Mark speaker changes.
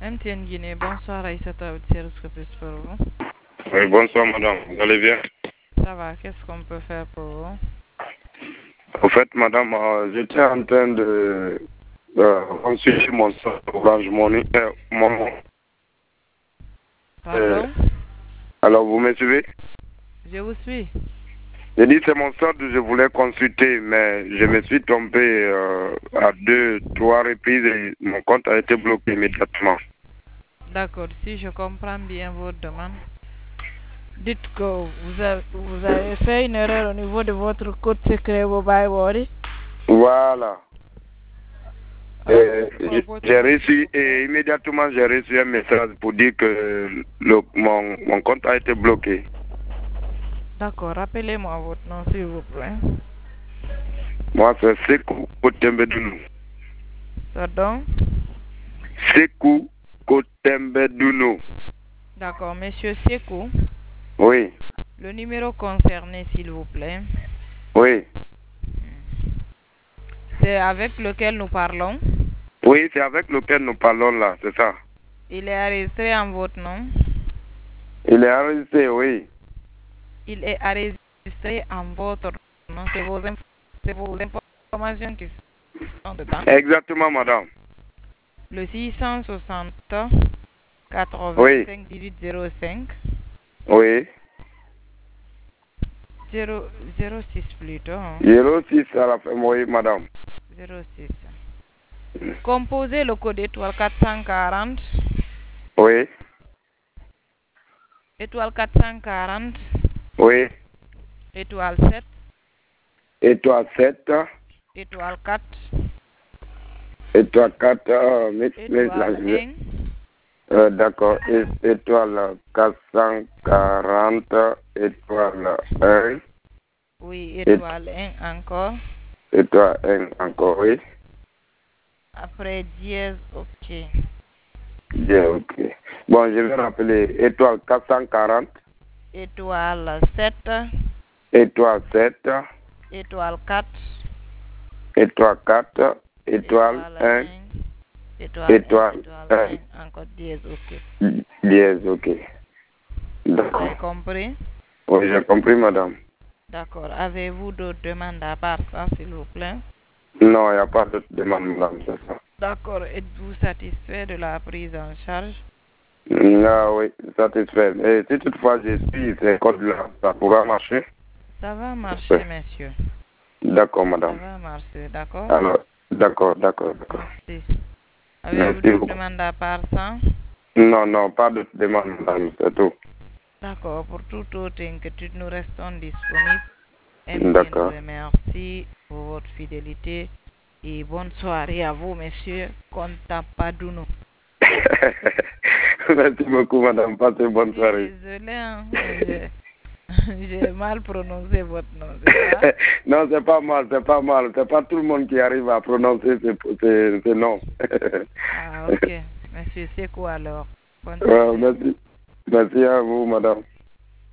Speaker 1: MTN Guinée, bonsoir Aïssata Outsiders, que puis-je pour vous?
Speaker 2: Oui, bonsoir madame, vous allez bien?
Speaker 1: Ça va, qu'est-ce qu'on peut faire pour vous?
Speaker 2: En fait, madame, j'étais en train de consulter mon solde Orange Money.
Speaker 1: Pardon?
Speaker 2: Alors, vous me suivez?
Speaker 1: Je vous suis.
Speaker 2: J'ai dit c'est mon solde que je voulais consulter, mais je me suis trompé à 2, 3 reprises et mon compte a été bloqué immédiatement.
Speaker 1: D'accord, si je comprends bien votre demande, dites que vous avez fait une erreur au niveau de votre code secret Mobile Worry.
Speaker 2: Voilà.
Speaker 1: Alors, c'est quoi votre
Speaker 2: J'ai
Speaker 1: nom, s'il
Speaker 2: reçu
Speaker 1: vous plaît?
Speaker 2: et immédiatement j'ai reçu un message pour dire que mon compte a été bloqué.
Speaker 1: D'accord, rappelez-moi votre nom, s'il vous plaît.
Speaker 2: Moi, c'est Sekou Kotembedounou.
Speaker 1: Pardon?
Speaker 2: Sekou Kotembedounou.
Speaker 1: D'accord, monsieur Sekou,
Speaker 2: Oui,
Speaker 1: le numéro concerné, s'il vous plaît,
Speaker 2: oui.
Speaker 1: c'est avec lequel nous parlons.
Speaker 2: Oui, c'est avec lequel nous parlons là, c'est ça.
Speaker 1: Il est enregistré en votre nom.
Speaker 2: Il est enregistré, oui.
Speaker 1: Il est enregistré en votre nom. C'est vos informations qui sont dedans.
Speaker 2: Exactement, madame.
Speaker 1: Le 660
Speaker 2: Oui,
Speaker 1: 85 1805
Speaker 2: oui.
Speaker 1: 06 plutôt.
Speaker 2: 06 à la fin, oui, madame.
Speaker 1: 06. Composez le code étoile 440
Speaker 2: Oui,
Speaker 1: étoile 440
Speaker 2: oui.
Speaker 1: étoile 7
Speaker 2: Étoile 7,
Speaker 1: étoile 4
Speaker 2: étoile 4,
Speaker 1: étoile 1.
Speaker 2: d'accord. Étoile 440, étoile 1,
Speaker 1: Oui, étoile 1 encore.
Speaker 2: étoile 1 encore, oui.
Speaker 1: Après dièse, ok.
Speaker 2: Bien, ok. Bon, je vais rappeler étoile 440,
Speaker 1: Étoile 7
Speaker 2: étoile 7,
Speaker 1: étoile 4
Speaker 2: étoile 4, étoile
Speaker 1: étoile
Speaker 2: 1,
Speaker 1: 1 étoile 1
Speaker 2: étoile
Speaker 1: étoile
Speaker 2: 1,
Speaker 1: 1 encore dièse, ok.
Speaker 2: dièse, ok.
Speaker 1: Vous
Speaker 2: D'accord.
Speaker 1: avez compris?
Speaker 2: Oui, j'ai compris, madame.
Speaker 1: D'accord. Avez-vous d'autres demandes à part ça, s'il vous plaît?
Speaker 2: Non, il n'y a pas de demande, madame, c'est ça.
Speaker 1: D'accord. Êtes-vous satisfait de la prise en charge?
Speaker 2: Ah oui, satisfait. Et si toutefois je suis ces codes-là, ça pourra marcher?
Speaker 1: Ça va
Speaker 2: Oui.
Speaker 1: marcher, monsieur.
Speaker 2: D'accord,
Speaker 1: Ça
Speaker 2: madame.
Speaker 1: va marcher, d'accord?
Speaker 2: Alors, d'accord.
Speaker 1: Merci. Avez-vous
Speaker 2: Merci
Speaker 1: d'autres
Speaker 2: beaucoup.
Speaker 1: demandes à part ça?
Speaker 2: Non, non, pas de demande, madame, c'est tout.
Speaker 1: D'accord. Pour toute autre inquiétude, nous restons disponibles. MTN vous
Speaker 2: D'accord.
Speaker 1: remercie pour votre fidélité et bonne soirée à vous, monsieur Kontapadounou.
Speaker 2: Merci beaucoup, madame. Passez
Speaker 1: Je
Speaker 2: bonne
Speaker 1: suis
Speaker 2: soirée.
Speaker 1: désolé, hein, j'ai mal prononcé votre nom, c'est ça?
Speaker 2: Non, c'est pas mal, c'est pas mal. C'est pas tout le monde qui arrive à prononcer ce nom.
Speaker 1: Ah, ok. Monsieur Sekou alors. Bonne soirée.
Speaker 2: Merci. Merci à vous, madame.